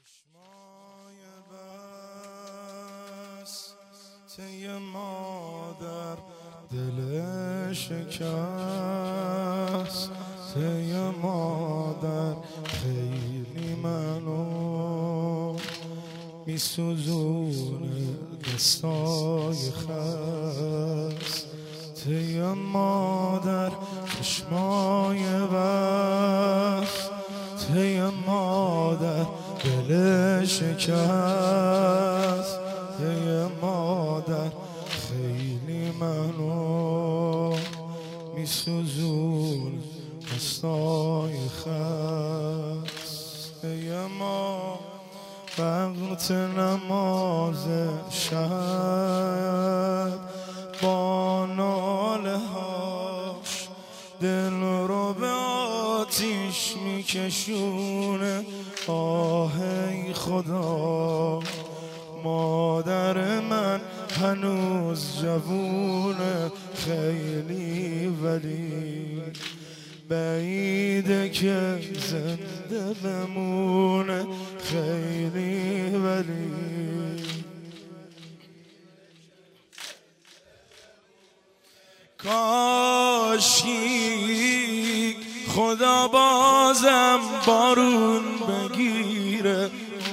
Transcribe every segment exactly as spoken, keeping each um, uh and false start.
چشمای بس تی مادر دل شکست تی مادر خیلی منو میسوزونه دستای خست تی مادر چشمای بس تی مادر دل شکست تی مادر خیلی منو میسوزون دستای خست تی ما وقت نماز شب با ناله هاش دل رو به آتیش میکشونه آه ای خدا مادر من هنوز جوونه خیلی ولی بعیده که زنده بمونه خیلی ولی کاشکی خدا بازم بارون بگیره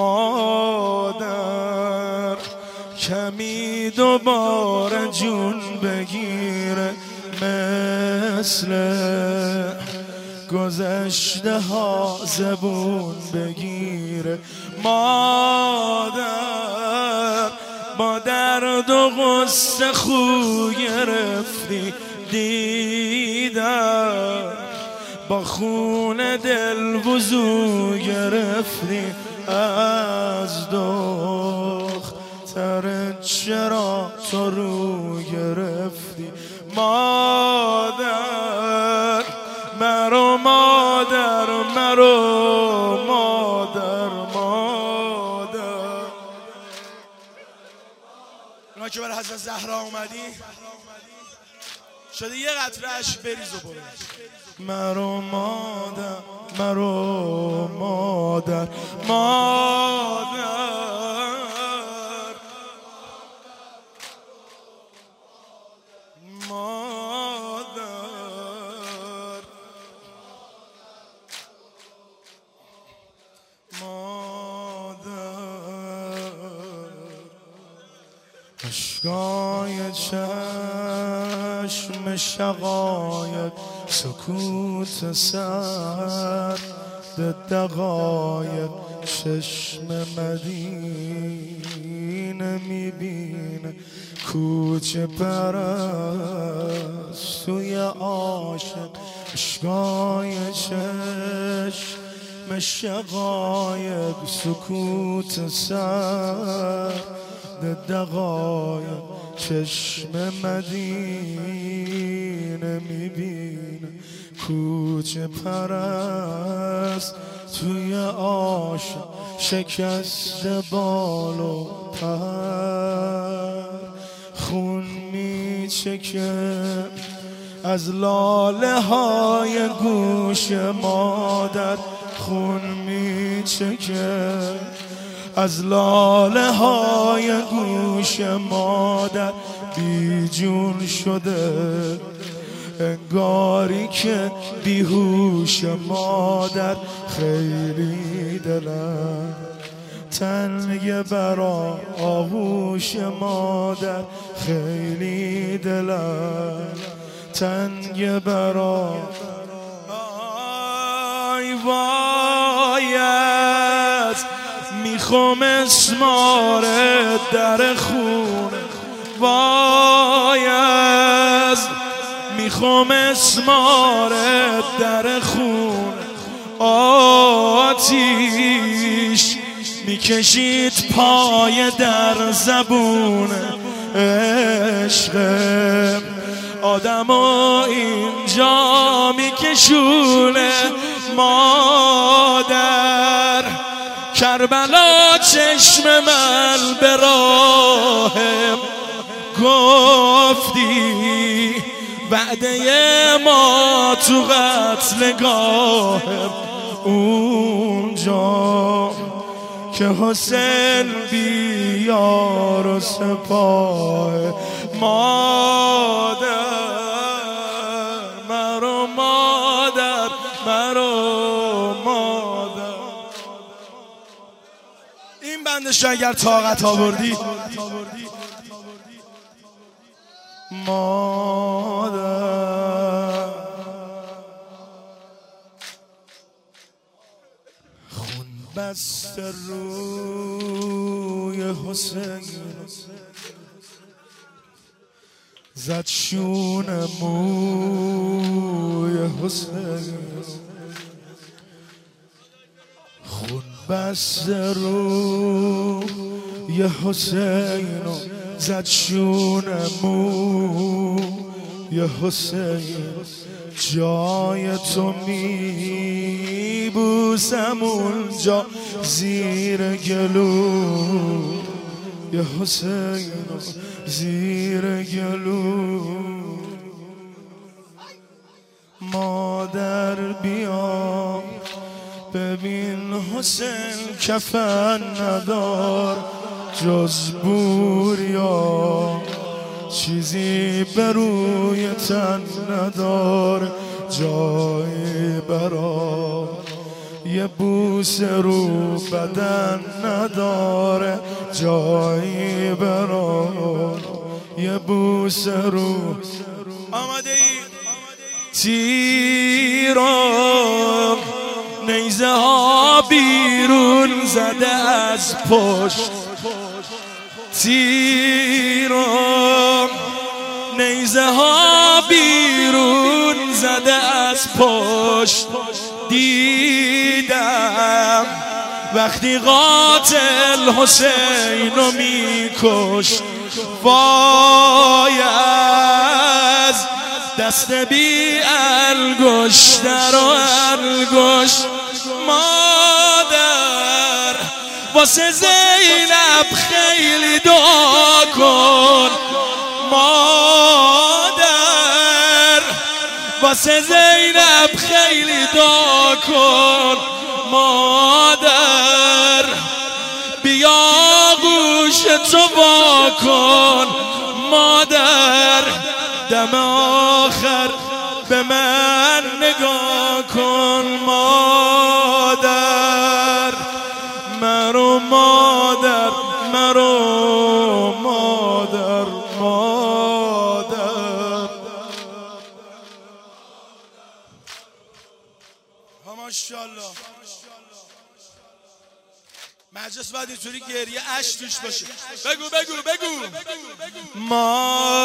مادر کمی دوباره جون بگیره مثل گذشته ها زبون بگیره مادر با درد و غصه خو گرفتی دیدم با خون دل وضو گرفتی از دختر چرا تو رو گرفتی مادر مرو مادر مرو مادر مادر اونا که برای حضرت زهرا اومدی شده یه قطرهش بریز و برو مرو مادر مرو مادر مادر مادر مادر اشکای چشم شقایق سکوت سر دقایق چشم مدینه میبینه کوچه پرست توی عاشق اشکای چشم شقایق سکوت سر دقایق چشم مدینه میبینه کوچه پرست توی عاشق شکست بال و پر خون میچکه از لاله های گوش مادر خون میچکه از لاله های گوش مادر بی جون شده انگاری که بیهوش مادر خیلی دلم تنگ برا آغوش مادر خیلی دلم تنگ برا آی وایت میخوام اسمار در خونه وایت میخوام اسمار در خونه آتیش میکشید پای در زبون عشق آدم اینجا میکشونه مادر کربلا چشم من به راهم گفتی وعده ما تو قتلگاه اونجا که حسین بیار و سپاه مادر مرو مادر مرو مادر. این بندش اگر طاقت آوردی مادر خون بسته روی حسین زد شونه موی حسین خون بسته روی حسین زد شونه موی حسین جای تو میبوسم اونجا زیر گلو یا حسین زیر گلو. مادر بیا ببین حسین کفن ندار جز بوریا چیزی بر روی تن ندار جایی برا یه بوس رو بدن نداره جایی برا یه بوس رو. آماده ای؟ تیرم نیزه ها بیرون زده از پشت تیرم نیزه ها بیرون زده از پشت دیدم وقتی قاتل حسین رو میکشت وای از دست بی انگشتر و انگشت. مادر واسه زینب خیلی دعا کن مادر واسه زینب خیلی دعا کن مادر بیا گوش تو وا کن مادر دم آخر به من نگاه کن مادر مرو مادر مرو مادر مادر. ماشاءالله مجلس باید اینطوری گریه اش توش باشه. بگو بگو بگو, بگو. ما